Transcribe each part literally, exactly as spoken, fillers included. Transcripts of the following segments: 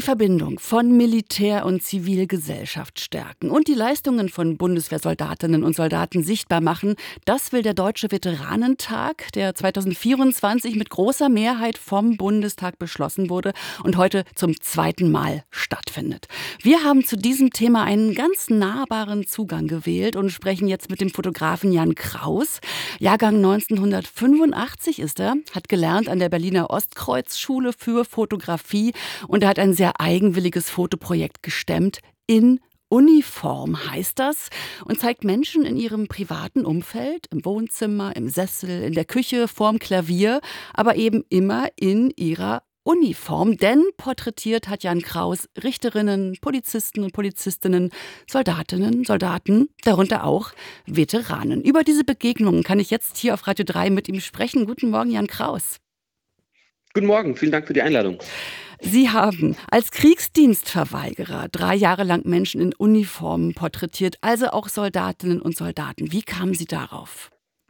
Die Verbindung von Militär und Zivilgesellschaft stärken und die Leistungen von Bundeswehrsoldatinnen und Soldaten sichtbar machen, das will der Deutsche Veteranentag, der zweitausendvierundzwanzig mit großer Mehrheit vom Bundestag beschlossen wurde und heute zum zweiten Mal stattfindet. Wir haben zu diesem Thema einen ganz nahbaren Zugang gewählt und sprechen jetzt mit dem Fotografen Jan Kraus. Jahrgang neunzehnhundertfünfundachtzig ist er, hat gelernt an der Berliner Ostkreuzschule für Fotografie und er hat ein sehr eigenwilliges Fotoprojekt gestemmt. In Uniform heißt das und zeigt Menschen in ihrem privaten Umfeld, im Wohnzimmer, im Sessel, in der Küche, vorm Klavier, aber eben immer in ihrer Uniform. Denn porträtiert hat Jan Kraus Richterinnen, Polizisten und Polizistinnen, Soldatinnen, Soldaten, darunter auch Veteranen. Über diese Begegnungen kann ich jetzt hier auf Radio drei mit ihm sprechen. Guten Morgen, Jan Kraus. Guten Morgen, vielen Dank für die Einladung. Sie haben als Kriegsdienstverweigerer drei Jahre lang Menschen in Uniformen porträtiert, also auch Soldatinnen und Soldaten. Wie kamen Sie darauf?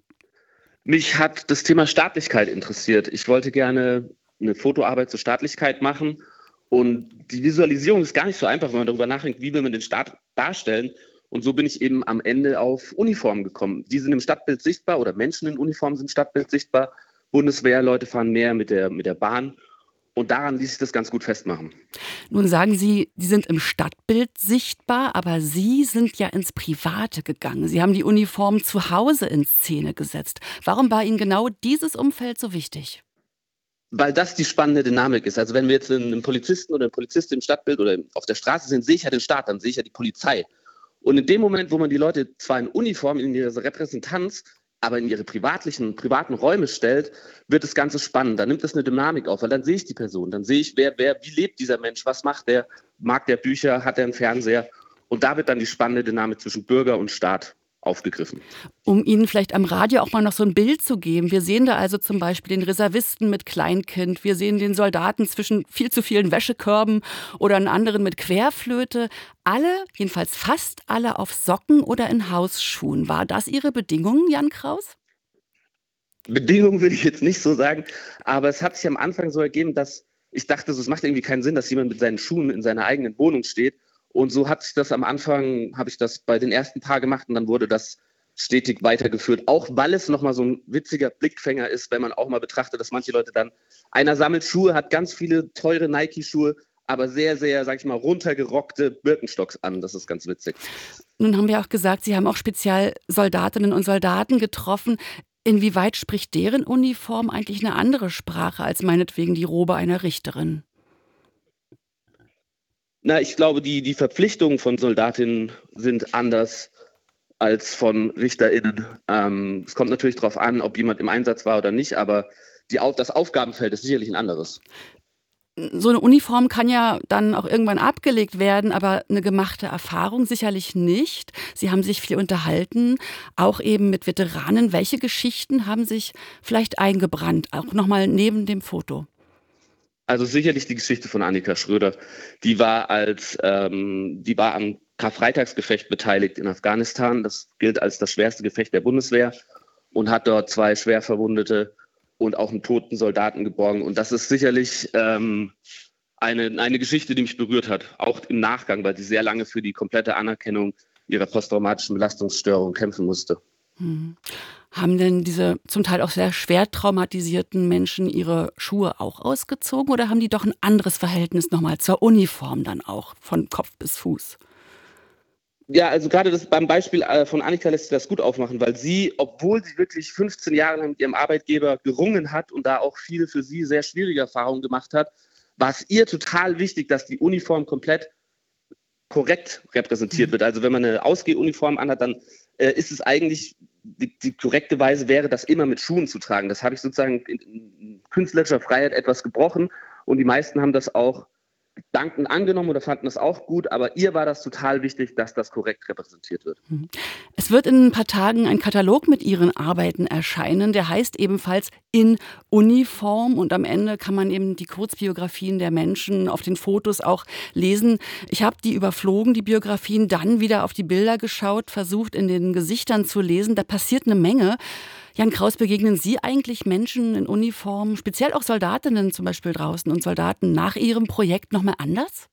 Mich hat das Thema Staatlichkeit interessiert. Ich wollte gerne eine Fotoarbeit zur Staatlichkeit machen. Und die Visualisierung ist gar nicht so einfach, wenn man darüber nachdenkt, wie will man den Staat darstellen. Und so bin ich eben am Ende auf Uniformen gekommen. Die sind im Stadtbild sichtbar oder Menschen in Uniformen sind im Stadtbild sichtbar. Bundeswehrleute fahren mehr mit der, mit der Bahn. Und daran ließ sich das ganz gut festmachen. Nun sagen Sie, die sind im Stadtbild sichtbar, aber Sie sind ja ins Private gegangen. Sie haben die Uniform zu Hause in Szene gesetzt. Warum war Ihnen genau dieses Umfeld so wichtig? Weil das die spannende Dynamik ist. Also wenn wir jetzt einen Polizisten oder eine Polizistin im Stadtbild oder auf der Straße sehen, sehe ich ja den Staat, dann sehe ich ja die Polizei. Und in dem Moment, wo man die Leute zwar in Uniform, in ihrer Repräsentanz, aber in ihre privatlichen, privaten Räume stellt, wird das Ganze spannend. Dann nimmt das eine Dynamik auf, weil dann sehe ich die Person. Dann sehe ich, wer, wer, wie lebt dieser Mensch, was macht der, mag der Bücher, hat er einen Fernseher? Und da wird dann die spannende Dynamik zwischen Bürger und Staat aufgegriffen. Um Ihnen vielleicht am Radio auch mal noch so ein Bild zu geben. Wir sehen da also zum Beispiel den Reservisten mit Kleinkind. Wir sehen den Soldaten zwischen viel zu vielen Wäschekörben oder einen anderen mit Querflöte. Alle, jedenfalls fast alle, auf Socken oder in Hausschuhen. War das Ihre Bedingung, Jan Kraus? Bedingung würde ich jetzt nicht so sagen, aber es hat sich am Anfang so ergeben, dass ich dachte, so, es macht irgendwie keinen Sinn, dass jemand mit seinen Schuhen in seiner eigenen Wohnung steht. Und so hat sich das am Anfang, habe ich das bei den ersten paar gemacht und dann wurde das stetig weitergeführt. Auch weil es nochmal so ein witziger Blickfänger ist, wenn man auch mal betrachtet, dass manche Leute dann, einer sammelt Schuhe, hat ganz viele teure Nike-Schuhe, aber sehr, sehr, sag ich mal, runtergerockte Birkenstocks an. Das ist ganz witzig. Nun haben wir auch gesagt, Sie haben auch speziell Soldatinnen und Soldaten getroffen. Inwieweit spricht deren Uniform eigentlich eine andere Sprache als meinetwegen die Robe einer Richterin? Na, ich glaube, die, die Verpflichtungen von Soldatinnen sind anders als von RichterInnen. Ähm, es kommt natürlich darauf an, ob jemand im Einsatz war oder nicht, aber die, das Aufgabenfeld ist sicherlich ein anderes. So eine Uniform kann ja dann auch irgendwann abgelegt werden, aber eine gemachte Erfahrung sicherlich nicht. Sie haben sich viel unterhalten, auch eben mit Veteranen. Welche Geschichten haben sich vielleicht eingebrannt, auch nochmal neben dem Foto? Also sicherlich die Geschichte von Annika Schröder. Die war als, ähm, die war am Karfreitagsgefecht beteiligt in Afghanistan. Das gilt als das schwerste Gefecht der Bundeswehr und hat dort zwei schwer Verwundete und auch einen toten Soldaten geborgen. Und das ist sicherlich ähm, eine, eine Geschichte, die mich berührt hat, auch im Nachgang, weil sie sehr lange für die komplette Anerkennung ihrer posttraumatischen Belastungsstörung kämpfen musste. Hm. Haben denn diese zum Teil auch sehr schwer traumatisierten Menschen ihre Schuhe auch ausgezogen oder haben die doch ein anderes Verhältnis nochmal zur Uniform dann auch, von Kopf bis Fuß? Ja, also gerade das beim Beispiel von Annika lässt sich das gut aufmachen, weil sie, obwohl sie wirklich fünfzehn Jahre lang mit ihrem Arbeitgeber gerungen hat und da auch viele für sie sehr schwierige Erfahrungen gemacht hat, war es ihr total wichtig, dass die Uniform komplett korrekt repräsentiert wird. Also wenn man eine Ausgehuniform anhat, dann äh, ist es eigentlich, die, die korrekte Weise wäre, das immer mit Schuhen zu tragen. Das habe ich sozusagen in, in künstlerischer Freiheit etwas gebrochen und die meisten haben das auch dankend angenommen oder fanden das auch gut, aber ihr war das total wichtig, dass das korrekt repräsentiert wird. Es wird in ein paar Tagen ein Katalog mit Ihren Arbeiten erscheinen, der heißt ebenfalls In Uniform und am Ende kann man eben die Kurzbiografien der Menschen auf den Fotos auch lesen. Ich habe die überflogen, die Biografien, dann wieder auf die Bilder geschaut, versucht in den Gesichtern zu lesen, da passiert eine Menge. Jan Kraus, begegnen Sie eigentlich Menschen in Uniform, speziell auch Soldatinnen zum Beispiel draußen und Soldaten nach Ihrem Projekt nochmal anders?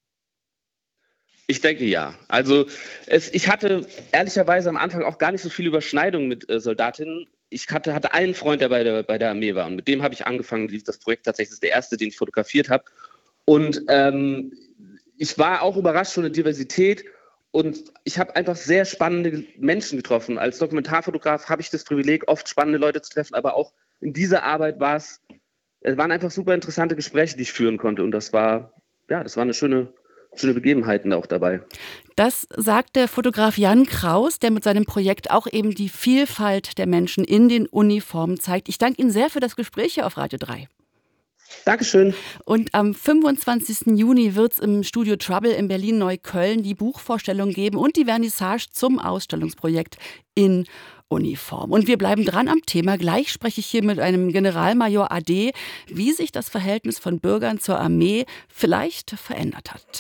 Ich denke ja. Also es, ich hatte ehrlicherweise am Anfang auch gar nicht so viele Überschneidungen mit äh, Soldatinnen. Ich hatte, hatte einen Freund, der bei der, bei der Armee war und mit dem habe ich angefangen, das Projekt tatsächlich ist der erste, den ich fotografiert habe. Und ähm, ich war auch überrascht von der Diversität und ich habe einfach sehr spannende Menschen getroffen. Als Dokumentarfotograf habe ich das Privileg, oft spannende Leute zu treffen, aber auch in dieser Arbeit war es, es waren einfach super interessante Gespräche, die ich führen konnte und das war, ja, das war eine schöne, schöne Begebenheiten auch dabei. Das sagt der Fotograf Jan Kraus, der mit seinem Projekt auch eben die Vielfalt der Menschen in den Uniformen zeigt. Ich danke Ihnen sehr für das Gespräch hier auf Radio drei. Dankeschön. Und am fünfundzwanzigsten Juni wird es im Studio Trouble in Berlin-Neukölln die Buchvorstellung geben und die Vernissage zum Ausstellungsprojekt in Uniform. Und wir bleiben dran am Thema. Gleich spreche ich hier mit einem Generalmajor A D, wie sich das Verhältnis von Bürgern zur Armee vielleicht verändert hat.